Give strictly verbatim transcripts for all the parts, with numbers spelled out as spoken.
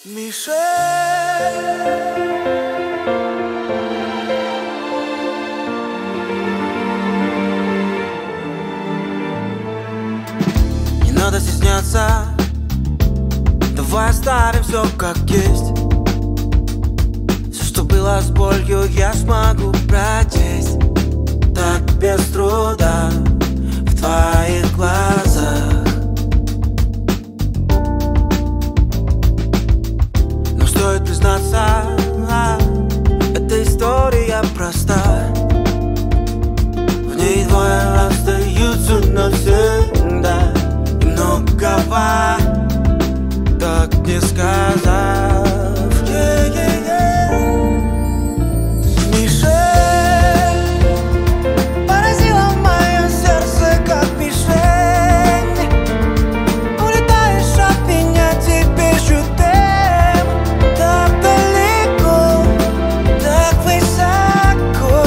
Не надо стесняться, давай оставим все как есть. Все, что было с болью, я смогу прочесть так без труда в твоих глазах. Но стоит признаться, эта история проста. В ней двое остаются навсегда. И многого так не сказав. Yeah, yeah, yeah. Мишель поразила мое сердце, как мишень. Улетаешь от меня, теперь жутем. Так далеко, так высоко.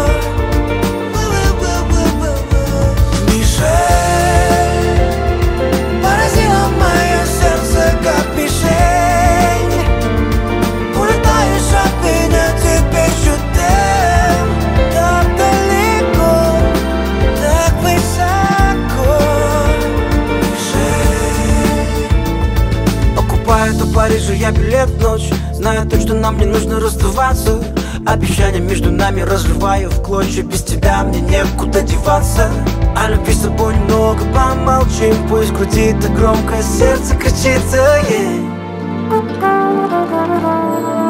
Мишель поразила мое сердце, как мишень. Улетаешь от меня, теперь жутем. Так далеко, так высоко. Мишель. Покупаю до Парижа я билет в ночь, зная точно нам не нужно расставаться. Обещания между нами разрываю в клочья. Без тебя мне некуда деваться. О любви с тобой немного помолчим. Пусть в груди так громко сердце кричит, yeah.